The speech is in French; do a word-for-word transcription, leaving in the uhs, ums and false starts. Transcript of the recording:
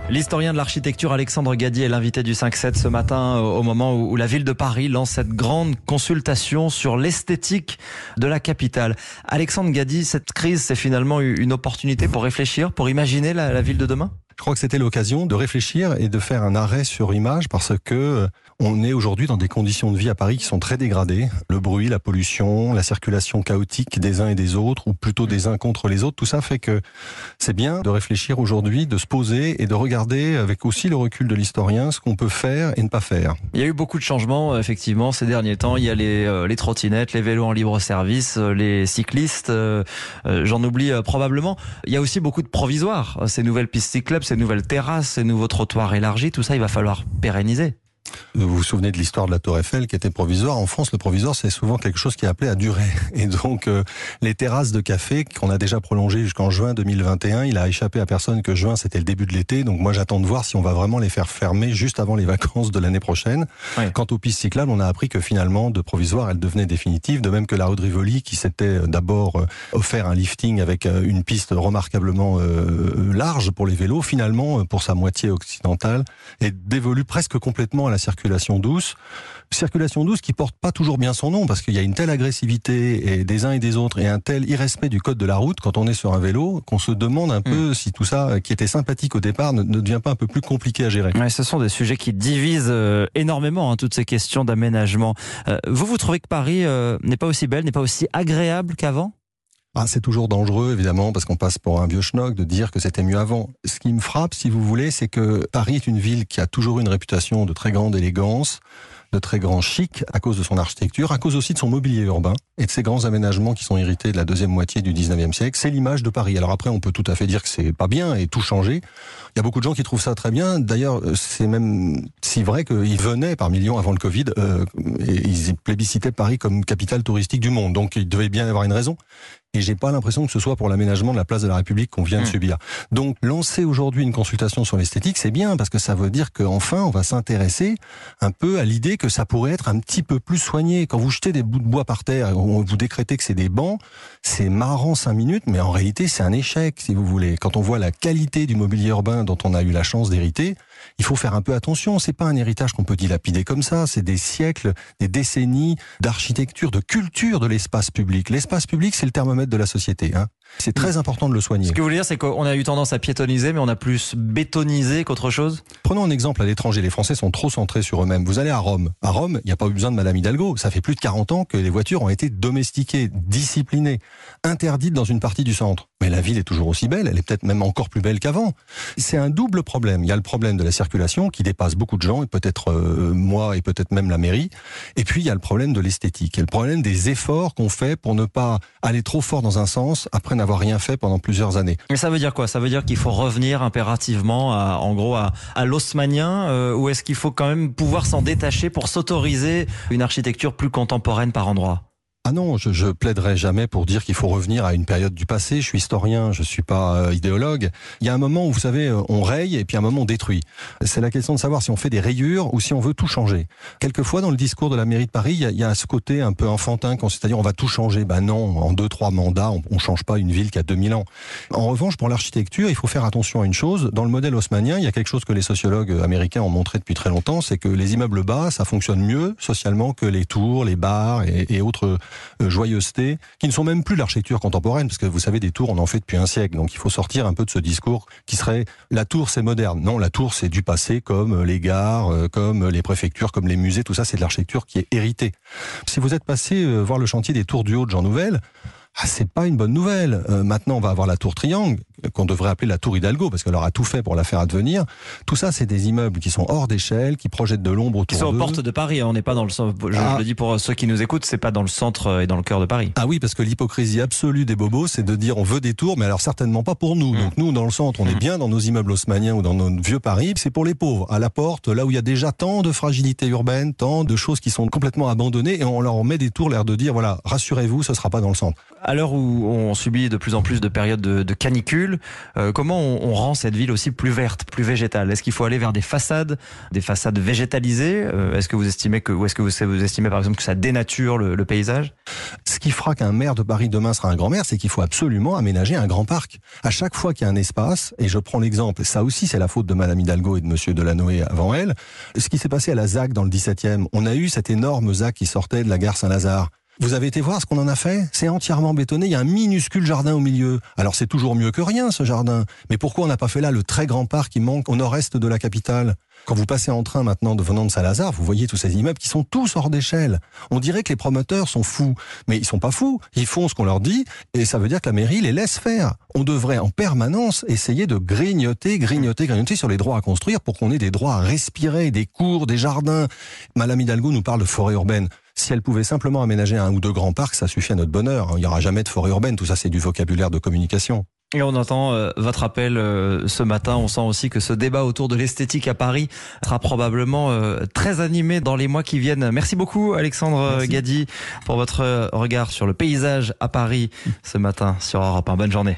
L'historien de l'architecture Alexandre Gady est l'invité du cinq sept ce matin, au moment où la ville de Paris lance cette grande consultation sur l'esthétique de la capitale. Alexandre Gady, cette crise, c'est finalement une opportunité pour réfléchir, pour imaginer la, la ville de demain ? Je crois que c'était l'occasion de réfléchir et de faire un arrêt sur image parce que on est aujourd'hui dans des conditions de vie à Paris qui sont très dégradées. Le bruit, la pollution, la circulation chaotique des uns et des autres, ou plutôt des uns contre les autres, tout ça fait que c'est bien de réfléchir aujourd'hui, de se poser et de regarder avec aussi le recul de l'historien ce qu'on peut faire et ne pas faire. Il y a eu beaucoup de changements, effectivement, ces derniers temps. Il y a les, euh, les trottinettes, les vélos en libre service, euh, les cyclistes, euh, euh, j'en oublie euh, probablement. Il y a aussi beaucoup de provisoires, ces nouvelles pistes cyclables, ces nouvelles terrasses, ces nouveaux trottoirs élargis, tout ça, il va falloir pérenniser. Vous vous souvenez de l'histoire de la Tour Eiffel qui était provisoire. En France, le provisoire, c'est souvent quelque chose qui est appelé à durer. Et donc, euh, les terrasses de café qu'on a déjà prolongées jusqu'en juin deux mille vingt et un, il a échappé à personne que juin, c'était le début de l'été. Donc moi, j'attends de voir si on va vraiment les faire fermer juste avant les vacances de l'année prochaine. Ouais. Quant aux pistes cyclables, on a appris que finalement, de provisoire, elles devenaient définitives. De même que la rue de Rivoli, qui s'était d'abord offert un lifting avec une piste remarquablement euh, large pour les vélos, finalement, pour sa moitié occidentale, est dévolue presque complètement à la circulation douce. Circulation douce qui porte pas toujours bien son nom parce qu'il y a une telle agressivité et des uns et des autres et un tel irrespect du code de la route quand on est sur un vélo qu'on se demande un mmh. peu si tout ça qui était sympathique au départ ne, ne devient pas un peu plus compliqué à gérer. Ouais, ce sont des sujets qui divisent euh, énormément, hein, toutes ces questions d'aménagement. Euh, vous, vous trouvez que Paris euh, n'est pas aussi belle, n'est pas aussi agréable qu'avant ? Ah, c'est toujours dangereux, évidemment, parce qu'on passe pour un vieux schnock de dire que c'était mieux avant. Ce qui me frappe, si vous voulez, c'est que Paris est une ville qui a toujours une réputation de très grande élégance, de très grand chic, à cause de son architecture, à cause aussi de son mobilier urbain et de ses grands aménagements qui sont hérités de la deuxième moitié du dix-neuvième siècle. C'est l'image de Paris. Alors après, on peut tout à fait dire que c'est pas bien et tout changer. Il y a beaucoup de gens qui trouvent ça très bien. D'ailleurs, c'est même si vrai qu'ils venaient par millions avant le Covid euh, et ils plébiscitaient Paris comme capitale touristique du monde. Donc il devait bien y avoir une raison. Et j'ai pas l'impression que ce soit pour l'aménagement de la place de la République qu'on vient de mmh. subir. Donc, lancer aujourd'hui une consultation sur l'esthétique, c'est bien, parce que ça veut dire qu'enfin, on va s'intéresser un peu à l'idée que ça pourrait être un petit peu plus soigné. Quand vous jetez des bouts de bois par terre, vous décrétez que c'est des bancs, c'est marrant cinq minutes, mais en réalité, c'est un échec, si vous voulez. Quand on voit la qualité du mobilier urbain dont on a eu la chance d'hériter, il faut faire un peu attention. C'est pas un héritage qu'on peut dilapider comme ça. C'est des siècles, des décennies d'architecture, de culture de l'espace public. L'espace public, c'est le thermomètre de la société, hein. C'est très important de le soigner. Ce que vous voulez dire, c'est qu'on a eu tendance à piétoniser, mais on a plus bétonisé qu'autre chose ? Prenons un exemple à l'étranger. Les Français sont trop centrés sur eux-mêmes. Vous allez à Rome. À Rome, il n'y a pas eu besoin de Madame Hidalgo. Ça fait plus de quarante ans que les voitures ont été domestiquées, disciplinées, interdites dans une partie du centre. Mais la ville est toujours aussi belle. Elle est peut-être même encore plus belle qu'avant. C'est un double problème. Il y a le problème de la circulation qui dépasse beaucoup de gens, et peut-être euh, moi et peut-être même la mairie. Et puis, il y a le problème de l'esthétique. Et le problème des efforts qu'on fait pour ne pas aller trop fort dans un sens après n'avoir rien fait pendant plusieurs années. Mais ça veut dire quoi ? Ça veut dire qu'il faut revenir impérativement à, en gros à, à l'haussmannien euh, ou est-ce qu'il faut quand même pouvoir s'en détacher pour s'autoriser une architecture plus contemporaine par endroits ? Ah non, je, je plaiderai jamais pour dire qu'il faut revenir à une période du passé. Je suis historien, je suis pas euh, idéologue. Il y a un moment où, vous savez, on raye et puis un moment on détruit. C'est la question de savoir si on fait des rayures ou si on veut tout changer. Quelquefois, dans le discours de la mairie de Paris, il y a, il y a ce côté un peu enfantin, c'est-à-dire on va tout changer. Ben non, en deux, trois mandats, on, on change pas une ville qui a deux mille ans. En revanche, pour l'architecture, il faut faire attention à une chose. Dans le modèle haussmannien, il y a quelque chose que les sociologues américains ont montré depuis très longtemps, c'est que les immeubles bas, ça fonctionne mieux socialement que les tours, les bars et, et autres Euh, joyeuseté, qui ne sont même plus l'architecture contemporaine, parce que vous savez, des tours, on en fait depuis un siècle, donc il faut sortir un peu de ce discours qui serait la tour c'est moderne. Non, la tour c'est du passé, comme les gares, comme les préfectures, comme les musées, tout ça c'est de l'architecture qui est héritée. Si vous êtes passé euh, voir le chantier des tours du Haut de Jean Nouvel, ah, c'est pas une bonne nouvelle. Euh, maintenant, on va avoir la tour Triangle, qu'on devrait appeler la tour Hidalgo, parce qu'elle aura tout fait pour la faire advenir. Tout ça, c'est des immeubles qui sont hors d'échelle, qui projettent de l'ombre autour d'eux. Qui sont aux portes de Paris, on n'est pas dans le centre. Je, ah. je le dis pour ceux qui nous écoutent, c'est pas dans le centre et dans le cœur de Paris. Ah oui, parce que l'hypocrisie absolue des bobos, c'est de dire on veut des tours, mais alors certainement pas pour nous. Mmh. Donc nous, dans le centre, on mmh. est bien dans nos immeubles haussmanniens ou dans nos vieux Paris, c'est pour les pauvres, à la porte, là où il y a déjà tant de fragilité urbaine, tant de choses qui sont complètement abandonnées, et on leur met des tours, l'air de dire, voilà, rassurez-vous, ce sera pas dans le centre. À l'heure où on subit de plus en plus de périodes de, de canicule, euh, comment on, on rend cette ville aussi plus verte, plus végétale? Est-ce qu'il faut aller vers des façades, des façades végétalisées? euh, Est-ce que vous estimez que, ou est-ce que vous, vous estimez par exemple que ça dénature le, le paysage? Ce qui fera qu'un maire de Paris demain sera un grand maire, c'est qu'il faut absolument aménager un grand parc. À chaque fois qu'il y a un espace, et je prends l'exemple, ça aussi c'est la faute de Madame Hidalgo et de Monsieur Delanoë avant elle, ce qui s'est passé à la ZAC dans le dix-septième, on a eu cette énorme ZAC qui sortait de la gare Saint-Lazare. Vous avez été voir ce qu'on en a fait? C'est entièrement bétonné, il y a un minuscule jardin au milieu. Alors c'est toujours mieux que rien ce jardin, mais pourquoi on n'a pas fait là le très grand parc qui manque au nord-est de la capitale? Quand vous passez en train maintenant de venant de Saint-Lazare, vous voyez tous ces immeubles qui sont tous hors d'échelle. On dirait que les promoteurs sont fous, mais ils sont pas fous. Ils font ce qu'on leur dit, et ça veut dire que la mairie les laisse faire. On devrait en permanence essayer de grignoter, grignoter, grignoter sur les droits à construire pour qu'on ait des droits à respirer, des cours, des jardins. Madame Hidalgo nous parle de forêt urbaine. Si elle pouvait simplement aménager un ou deux grands parcs, ça suffit à notre bonheur. Il n'y aura jamais de forêt urbaine. Tout ça, c'est du vocabulaire de communication. Et on entend euh, votre appel euh, ce matin. On sent aussi que ce débat autour de l'esthétique à Paris sera probablement euh, très animé dans les mois qui viennent. Merci beaucoup Alexandre Merci. Gady pour votre regard sur le paysage à Paris ce matin sur Europe un. Bonne journée.